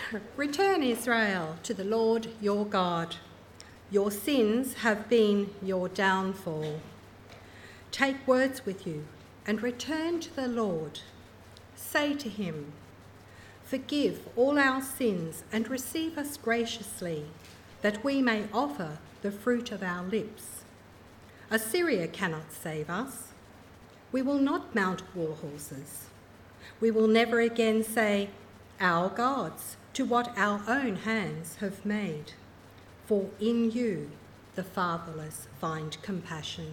Return, Israel, to the Lord your God. Your sins have been your downfall. Take words with you and return to the Lord. Say to him, forgive all our sins and receive us graciously, that we may offer the fruit of our lips. Assyria cannot save us. We will not mount war horses. We will never again say, our gods, to what our own hands have made. For in you the fatherless find compassion.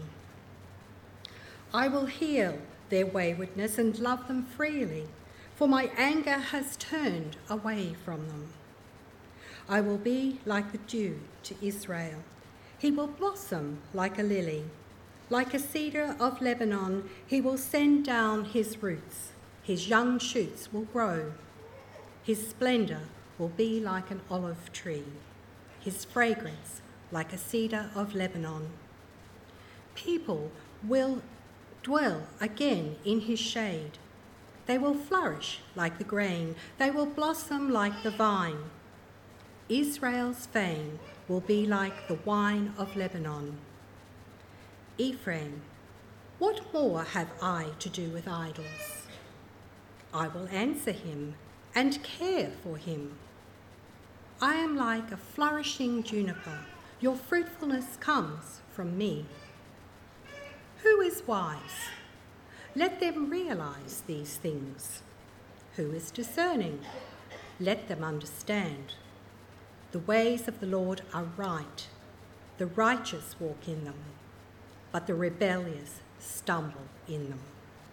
I will heal their waywardness and love them freely, for my anger has turned away from them. I will be like the dew to Israel. He will blossom like a lily. Like a cedar of Lebanon, he will send down his roots. His young shoots will grow. His splendour will be like an olive tree. His fragrance like a cedar of Lebanon. People will dwell again in his shade. They will flourish like the grain. They will blossom like the vine. Israel's fame will be like the wine of Lebanon. Ephraim, what more have I to do with idols? I will answer him and care for him. I am like a flourishing juniper. Your fruitfulness comes from me. Who is wise? Let them realize these things. Who is discerning? Let them understand. The ways of the Lord are right. The righteous walk in them, but the rebellious stumble in them.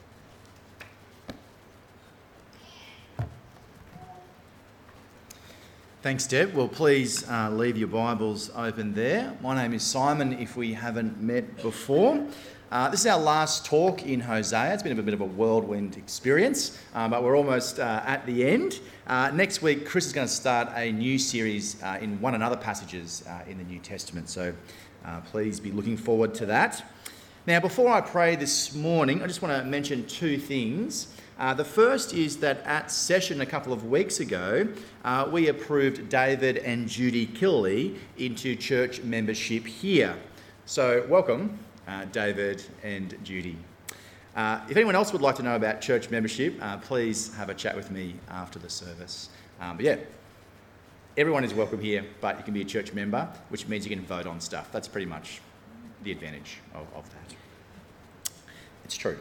Thanks, Deb. Well, please leave your Bibles open there. My name is Simon, if we haven't met before. This is our last talk in Hosea. It's been a bit of a whirlwind experience, but we're almost at the end. Next week, Chris is going to start a new series in one another passages in the New Testament, so please be looking forward to that. Now, before I pray this morning, I just want to mention two things. The first is that at session a couple of weeks ago, we approved David and Judy Killey into church membership here. So welcome, David and Judy. If anyone else would like to know about church membership, please have a chat with me after the service. But yeah, everyone is welcome here, but you can be a church member, which means you can vote on stuff. That's pretty much the advantage of that. It's true.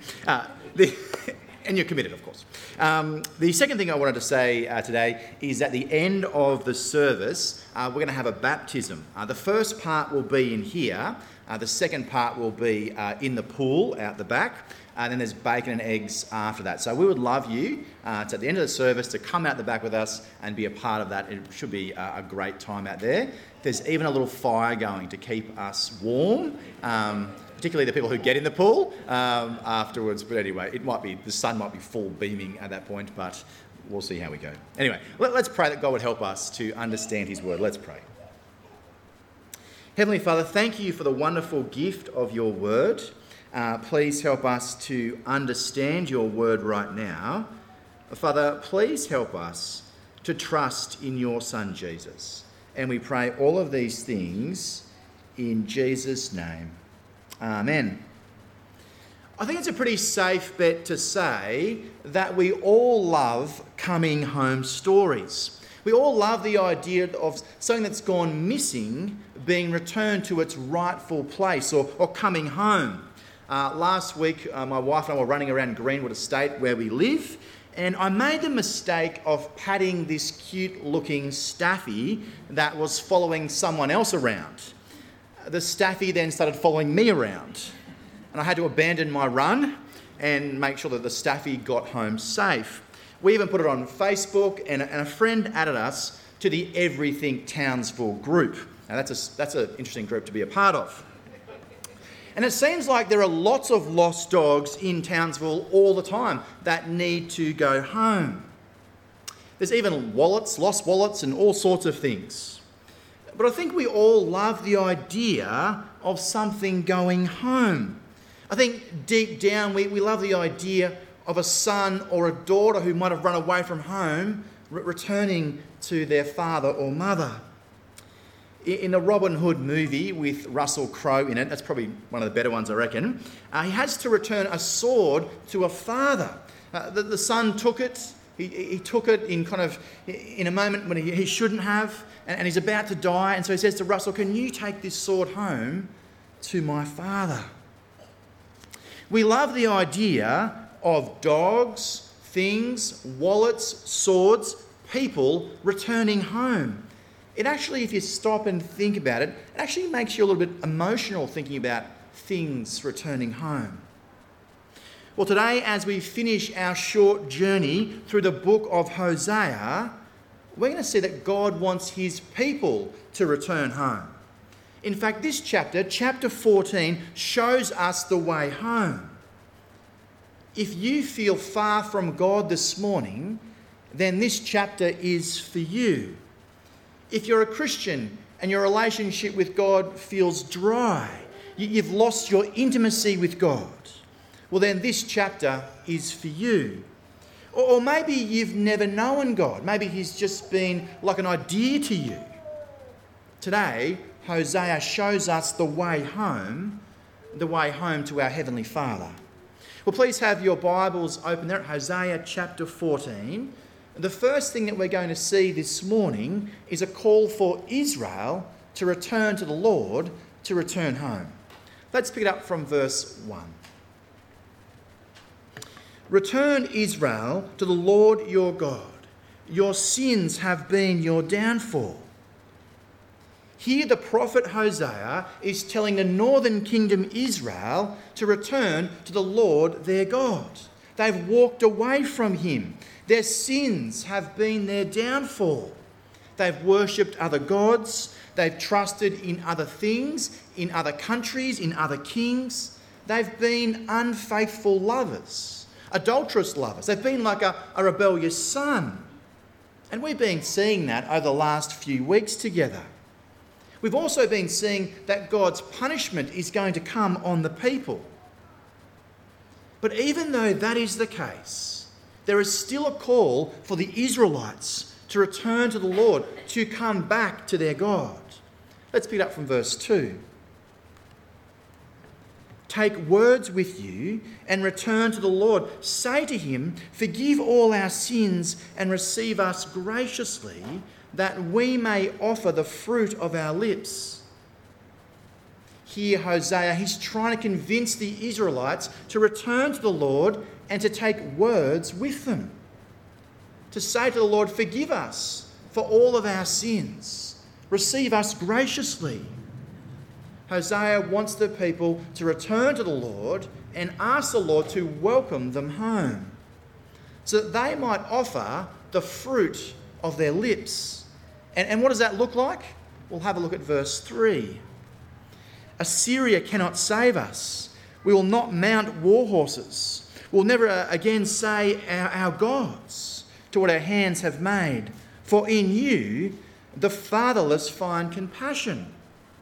And you're committed, of course. The second thing I wanted to say today is at the end of the service, we're going to have a baptism. The first part will be in here. The second part will be in the pool out the back. And then there's bacon and eggs after that. So we would love you at the end of the service to come out the back with us and be a part of that. It should be a great time out there. There's even a little fire going to keep us warm. Particularly the people who get in the pool afterwards. But anyway, the sun might be full beaming at that point, but we'll see how we go. Anyway, let's pray that God would help us to understand his word. Let's pray. Heavenly Father, thank you for the wonderful gift of your word. Please help us to understand your word right now. Father, please help us to trust in your Son, Jesus. And we pray all of these things in Jesus' name. Amen. I think it's a pretty safe bet to say that we all love coming home stories. We all love the idea of something that's gone missing being returned to its rightful place or coming home. Last week, my wife and I were running around Greenwood Estate where we live, and I made the mistake of patting this cute-looking staffy that was following someone else around. The staffy then started following me around, and I had to abandon my run and make sure that the staffy got home safe. We even put it on Facebook, and a friend added us to the Everything Townsville group. Now that's an interesting group to be a part of. And it seems like there are lots of lost dogs in Townsville all the time that need to go home. There's even lost wallets and all sorts of things. But I think we all love the idea of something going home. I think deep down we love the idea of a son or a daughter who might have run away from home returning to their father or mother. In the Robin Hood movie with Russell Crowe in it, that's probably one of the better ones, I reckon, he has to return a sword to a father. The son took it. He took it in a moment when he shouldn't have, and he's about to die. And so he says to Russell, "Can you take this sword home to my father?" We love the idea of dogs, things, wallets, swords, people returning home. It actually, if you stop and think about it, it actually makes you a little bit emotional thinking about things returning home. Well, today, as we finish our short journey through the book of Hosea, we're going to see that God wants his people to return home. In fact, this chapter, chapter 14, shows us the way home. If you feel far from God this morning, then this chapter is for you. If you're a Christian and your relationship with God feels dry, you've lost your intimacy with God, well then this chapter is for you. Or maybe you've never known God. Maybe he's just been like an idea to you. Today, Hosea shows us the way home to our Heavenly Father. Well, please have your Bibles open there at Hosea chapter 14. The first thing that we're going to see this morning is a call for Israel to return to the Lord, to return home. Let's pick it up from verse 1. "Return, Israel, to the Lord your God. Your sins have been your downfall." Here the prophet Hosea is telling the northern kingdom Israel to return to the Lord their God. They've walked away from him. Their sins have been their downfall. They've worshipped other gods. They've trusted in other things, in other countries, in other kings. They've been unfaithful lovers, adulterous lovers. They've been like a rebellious son. And we've been seeing that over the last few weeks together. We've also been seeing that God's punishment is going to come on the people. But even though that is the case, there is still a call for the Israelites to return to the Lord, to come back to their God. Let's pick it up from verse 2. "Take words with you and return to the Lord. Say to him, 'Forgive all our sins and receive us graciously, that we may offer the fruit of our lips.'" Here Hosea, he's trying to convince the Israelites to return to the Lord and to take words with them. To say to the Lord, "Forgive us for all of our sins. Receive us graciously." Hosea wants the people to return to the Lord and ask the Lord to welcome them home, so that they might offer the fruit of their lips. And what does that look like? We'll have a look at verse 3. "Assyria cannot save us. We will not mount war horses. We'll never again say our gods to what our hands have made. For in you the fatherless find compassion."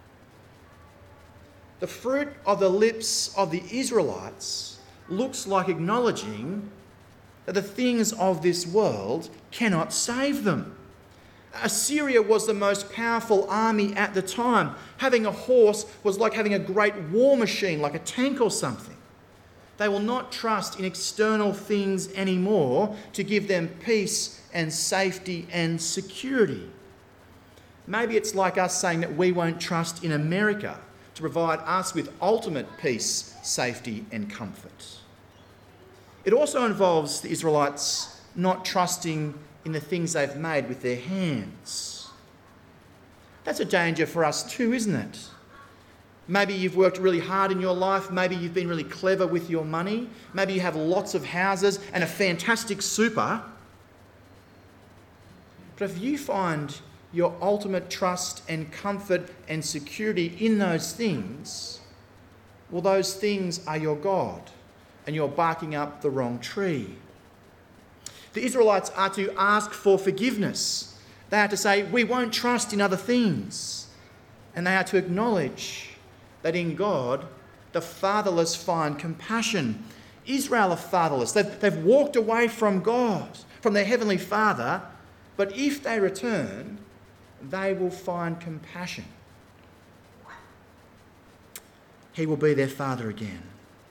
The fruit of the lips of the Israelites looks like acknowledging that the things of this world cannot save them. Assyria was the most powerful army at the time. Having a horse was like having a great war machine, like a tank or something. They will not trust in external things anymore to give them peace and safety and security. Maybe it's like us saying that we won't trust in America to provide us with ultimate peace, safety and comfort. It also involves the Israelites not trusting in the things they've made with their hands. That's a danger for us too, isn't it? Maybe you've worked really hard in your life. Maybe you've been really clever with your money. Maybe you have lots of houses and a fantastic super. But if you find your ultimate trust and comfort and security in those things, well, those things are your God, and you're barking up the wrong tree. The Israelites are to ask for forgiveness. They are to say, "We won't trust in other things." And they are to acknowledge that in God, the fatherless find compassion. Israel are fatherless. They've walked away from God, from their Heavenly Father, But if they return, they will find compassion. He will be their father again.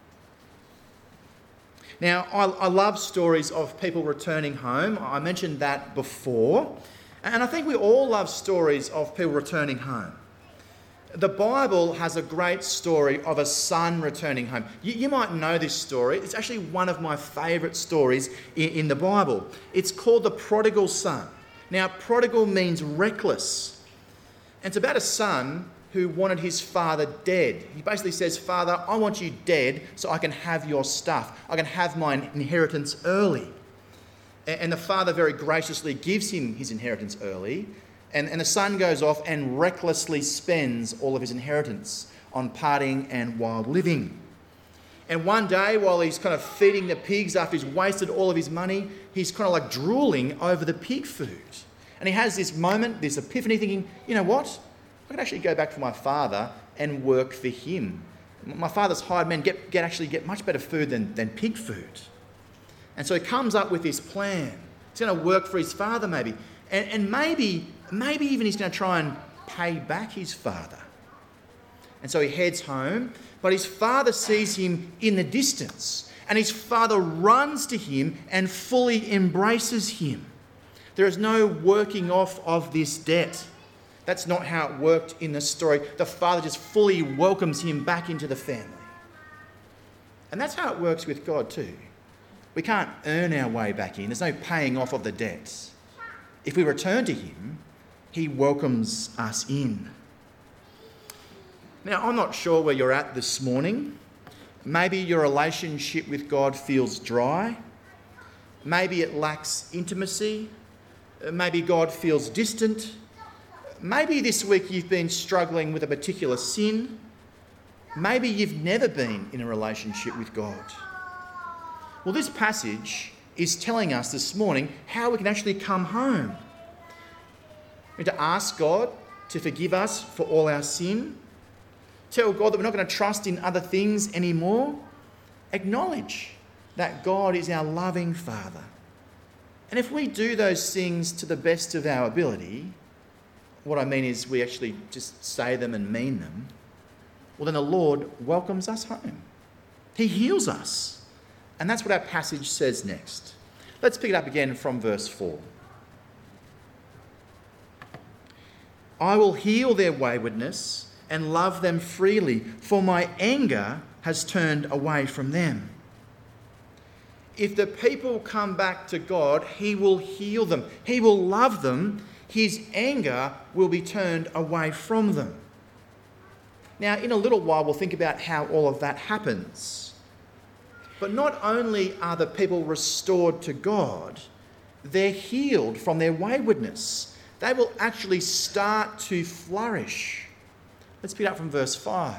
Now, I love stories of people returning home. I mentioned that before. And I think we all love stories of people returning home. The Bible has a great story of a son returning home. You might know this story. It's actually one of my favourite stories in the Bible. It's called the prodigal son. Now, prodigal means reckless. And it's about a son who wanted his father dead. He basically says, Father, I want you dead so I can have your stuff. I can have my inheritance early. And the father very graciously gives him his inheritance early. And the son goes off and recklessly spends all of his inheritance on partying and wild living. And one day, while he's kind of feeding the pigs after he's wasted all of his money, he's kind of like drooling over the pig food. And he has this moment, this epiphany, thinking, you know what? I could actually go back to my father and work for him. My father's hired men get much better food than pig food. And so he comes up with this plan. He's going to work for his father maybe. And maybe even he's going to try and pay back his father. And so he heads home, but his father sees him in the distance. And his father runs to him and fully embraces him. There is no working off of this debt. That's not how it worked in the story. The father just fully welcomes him back into the family. And that's how it works with God too. We can't earn our way back in. There's no paying off of the debts. If we return to him, he welcomes us in. Now, I'm not sure where you're at this morning. Maybe your relationship with God feels dry. Maybe it lacks intimacy. Maybe God feels distant. Maybe this week you've been struggling with a particular sin. Maybe you've never been in a relationship with God. Well, this passage is telling us this morning how we can actually come home. We need to ask God to forgive us for all our sin. Tell God that we're not going to trust in other things anymore. Acknowledge that God is our loving Father. And if we do those things to the best of our ability, what I mean is we actually just say them and mean them, well, then the Lord welcomes us home. He heals us. And that's what our passage says next. Let's pick it up again from verse 4. I will heal their waywardness and love them freely, for my anger has turned away from them. If the people come back to God, he will heal them. He will love them. His anger will be turned away from them. Now, in a little while, we'll think about how all of that happens. But not only are the people restored to God, they're healed from their waywardness. They will actually start to flourish. Let's pick up from verse 5.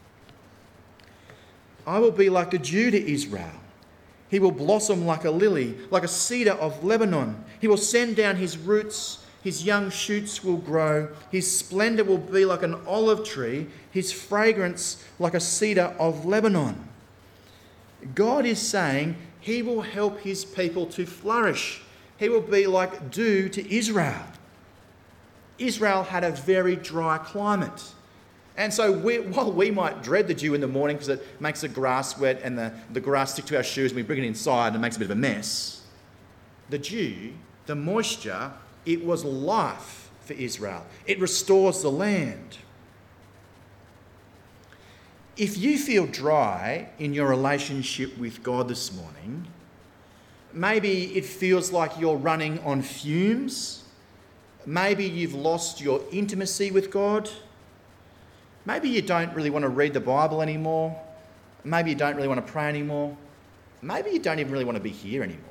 I will be like a dew to Israel. He will blossom like a lily, like a cedar of Lebanon. He will send down his roots. His young shoots will grow. His splendour will be like an olive tree. His fragrance like a cedar of Lebanon. God is saying he will help his people to flourish. He will be like dew to Israel. Israel had a very dry climate. And so while we might dread the dew in the morning because it makes the grass wet and the grass stick to our shoes and we bring it inside and it makes a bit of a mess, the dew, the moisture, it was life for Israel. It restores the land. If you feel dry in your relationship with God this morning, maybe it feels like you're running on fumes. Maybe you've lost your intimacy with God. Maybe you don't really want to read the Bible anymore. Maybe you don't really want to pray anymore. Maybe you don't even really want to be here anymore.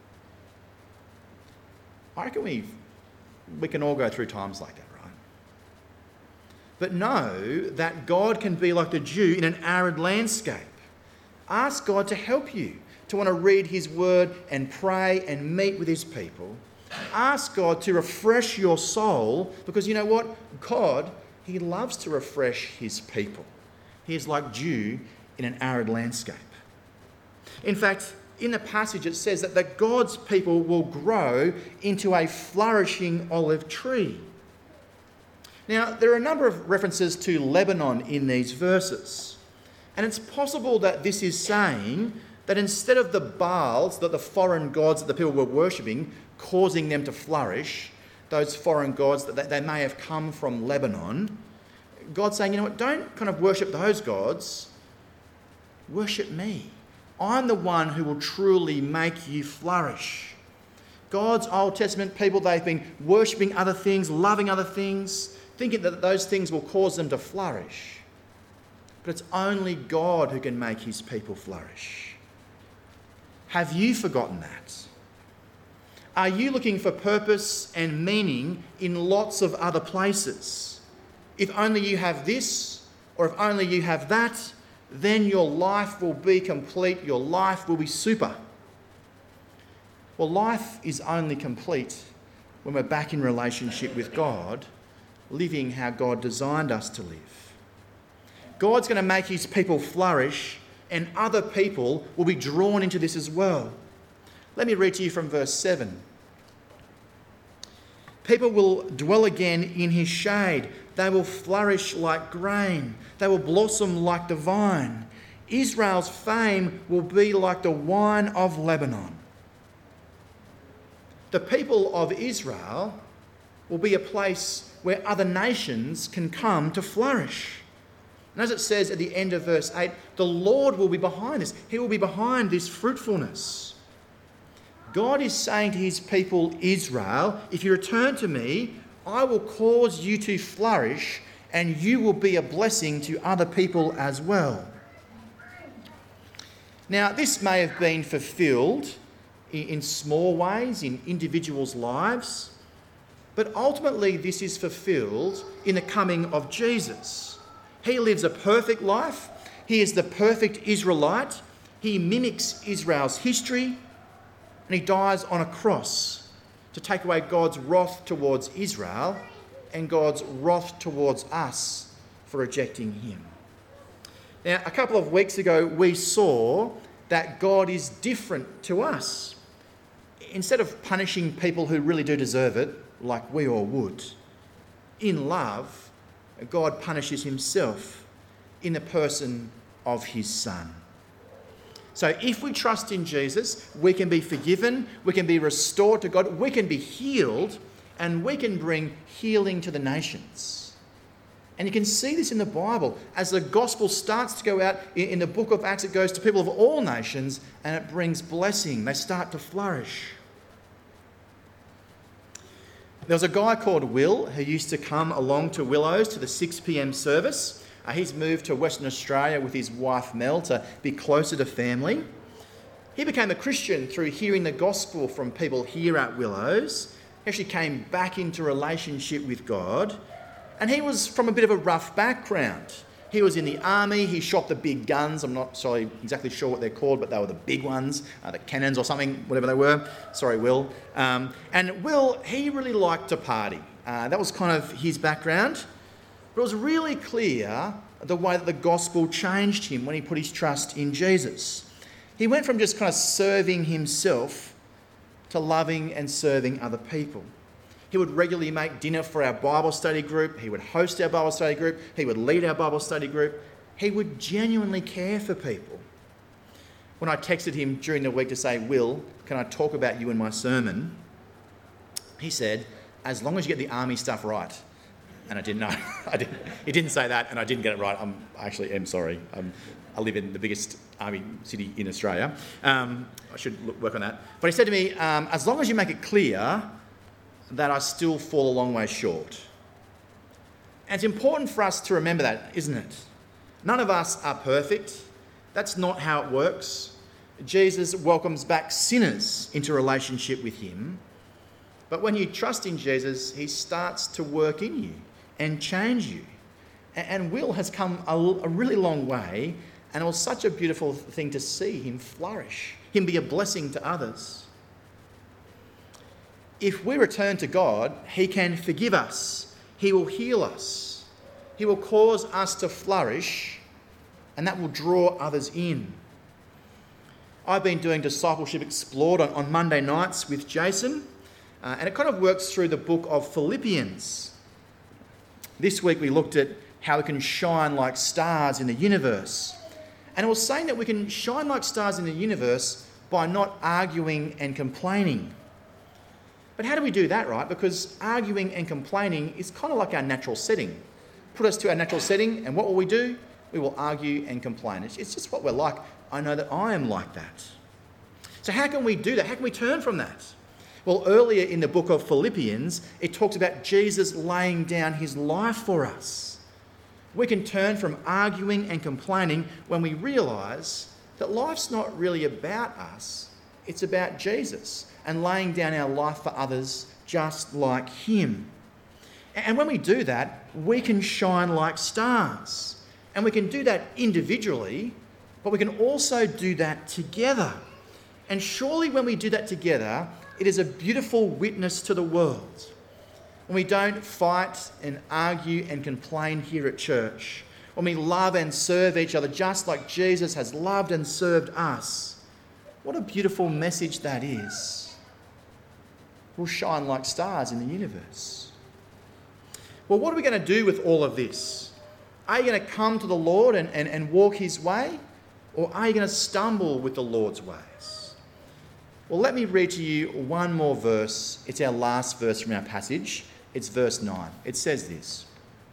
I reckon we can all go through times like that, right? But know that God can be like the dew in an arid landscape. Ask God to help you to want to read his word and pray and meet with his people. Ask God to refresh your soul because you know what? God, he loves to refresh his people. He is like dew in an arid landscape. In fact, in the passage it says that God's people will grow into a flourishing olive tree. Now, there are a number of references to Lebanon in these verses. And it's possible that this is saying that instead of the Baals, that the foreign gods that the people were worshipping, causing them to flourish, those foreign gods that they may have come from Lebanon, God's saying, you know what, don't kind of worship those gods, worship me. I'm the one who will truly make you flourish. God's Old Testament people, they've been worshipping other things, loving other things, thinking that those things will cause them to flourish. But it's only God who can make his people flourish. Have you forgotten that? Are you looking for purpose and meaning in lots of other places? If only you have this, or if only you have that, then your life will be complete, your life will be super. Well, life is only complete when we're back in relationship with God, living how God designed us to live. God's going to make his people flourish, and other people will be drawn into this as well. Let me read to you from verse 7. People will dwell again in his shade. They will flourish like grain. They will blossom like the vine. Israel's fame will be like the wine of Lebanon. The people of Israel will be a place where other nations can come to flourish. And as it says at the end of verse 8, the Lord will be behind this. He will be behind this fruitfulness. God is saying to his people Israel, if you return to me, I will cause you to flourish and you will be a blessing to other people as well. Now, this may have been fulfilled in small ways in individuals' lives, but ultimately this is fulfilled in the coming of Jesus. He lives a perfect life. He is the perfect Israelite. He mimics Israel's history, and he dies on a cross to take away God's wrath towards Israel and God's wrath towards us for rejecting him. Now, a couple of weeks ago, we saw that God is different to us. Instead of punishing people who really do deserve it, like we all would, in love, God punishes himself in the person of his Son. So if we trust in Jesus, we can be forgiven, we can be restored to God, we can be healed, and we can bring healing to the nations. And you can see this in the Bible. As the gospel starts to go out in the book of Acts, it goes to people of all nations and it brings blessing. They start to flourish. There was a guy called Will who used to come along to Willows to the 6 p.m. service. He's moved to Western Australia with his wife Mel to be closer to family. He became a Christian through hearing the gospel from people here at Willows. He actually came back into relationship with God. And he was from a bit of a rough background. He was in the army, he shot the big guns. I'm not exactly sure what they're called, but they were the big ones, the cannons or something, whatever they were. Sorry, Will. And Will, he really liked to party. That was kind of his background. But it was really clear the way that the gospel changed him when he put his trust in Jesus. He went from just kind of serving himself to loving and serving other people. He would regularly make dinner for our Bible study group. He would host our Bible study group. He would lead our Bible study group. He would genuinely care for people. When I texted him during the week to say, Will, can I talk about you in my sermon? He said, as long as you get the army stuff right. And I didn't know. He didn't say that, and I didn't get it right. I actually am sorry. I live in the biggest army city in Australia. I should work on that. But he said to me, as long as you make it clear that I still fall a long way short. And it's important for us to remember that, isn't it? None of us are perfect. That's not how it works. Jesus welcomes back sinners into relationship with him. But when you trust in Jesus, he starts to work in you and change you. And Will has come a really long way, and it was such a beautiful thing to see him flourish, him be a blessing to others. If we return to God, he can forgive us. He will heal us. He will cause us to flourish, and that will draw others in. I've been doing Discipleship Explored on Monday nights with Jason, and it kind of works through the book of Philippians. This week we looked at how we can shine like stars in the universe. And it was saying that we can shine like stars in the universe by not arguing and complaining. But how do we do that, right? Because arguing and complaining is kind of like our natural setting. Put us to our natural setting, and what will we do? We will argue and complain. It's just what we're like. I know that I am like that. So how can we do that? How can we turn from that? Well, earlier in the book of Philippians, it talks about Jesus laying down his life for us. We can turn from arguing and complaining when we realise that life's not really about us. It's about Jesus and laying down our life for others just like him. And when we do that, we can shine like stars. And we can do that individually, but we can also do that together. And surely when we do that together, it is a beautiful witness to the world. When we don't fight and argue and complain here at church, when we love and serve each other just like Jesus has loved and served us, what a beautiful message that is. We'll shine like stars in the universe. Well, what are we going to do with all of this? Are you going to come to the Lord and walk his way? Or are you going to stumble with the Lord's ways? Well, let me read to you one more verse. It's our last verse from our passage. It's verse 9. It says this: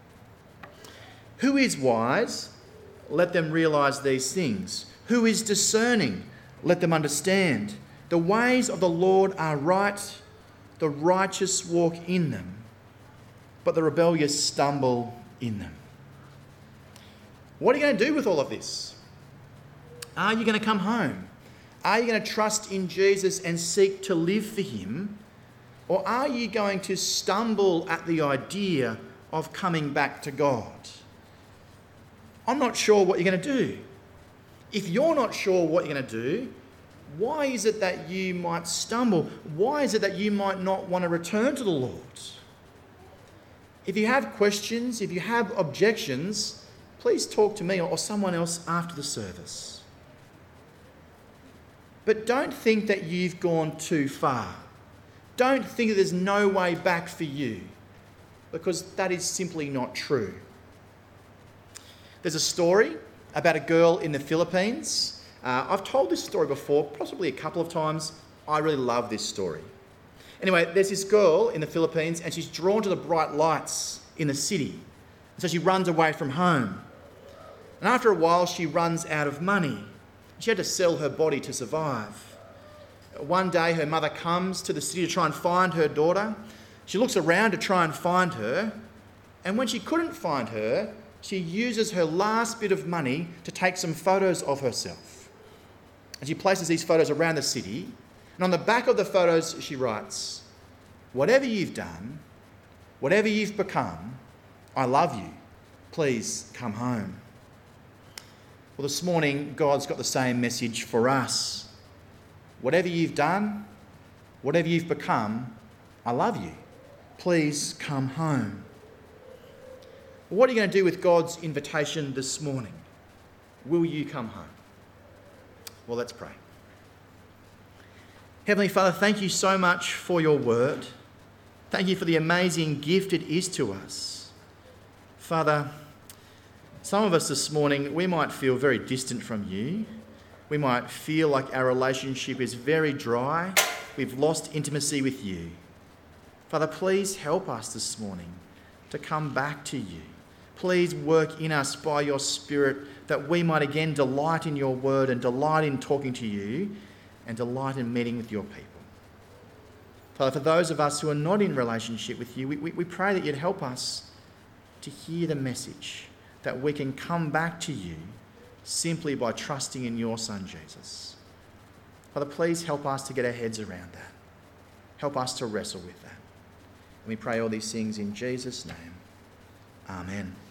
"Who is wise? Let them realise these things. Who is discerning? Let them understand. The ways of the Lord are right. The righteous walk in them, but the rebellious stumble in them." What are you going to do with all of this? Are you going to come home? Are you going to trust in Jesus and seek to live for him? Or are you going to stumble at the idea of coming back to God? I'm not sure what you're going to do. If you're not sure what you're going to do, why is it that you might stumble? Why is it that you might not want to return to the Lord? If you have questions, if you have objections, please talk to me or someone else after the service. But don't think that you've gone too far. Don't think that there's no way back for you, because that is simply not true. There's a story about a girl in the Philippines. I've told this story before, possibly a couple of times. I really love this story. Anyway, there's this girl in the Philippines and she's drawn to the bright lights in the city. So she runs away from home. And after a while, she runs out of money. She had to sell her body to survive. One day, her mother comes to the city to try and find her daughter. She looks around to try and find her. And when she couldn't find her, she uses her last bit of money to take some photos of herself. And she places these photos around the city. And on the back of the photos, she writes, "Whatever you've done, whatever you've become, I love you. Please come home." Well, this morning, God's got the same message for us. Whatever you've done, whatever you've become, I love you. Please come home. What are you going to do with God's invitation this morning? Will you come home? Well, let's pray. Heavenly Father, thank you so much for your word. Thank you for the amazing gift it is to us. Father, some of us this morning, we might feel very distant from you. We might feel like our relationship is very dry. We've lost intimacy with you. Father, please help us this morning to come back to you. Please work in us by your Spirit that we might again delight in your word and delight in talking to you and delight in meeting with your people. Father, for those of us who are not in relationship with you, we pray that you'd help us to hear the message, that we can come back to you simply by trusting in your Son, Jesus. Father, please help us to get our heads around that. Help us to wrestle with that. And we pray all these things in Jesus' name. Amen.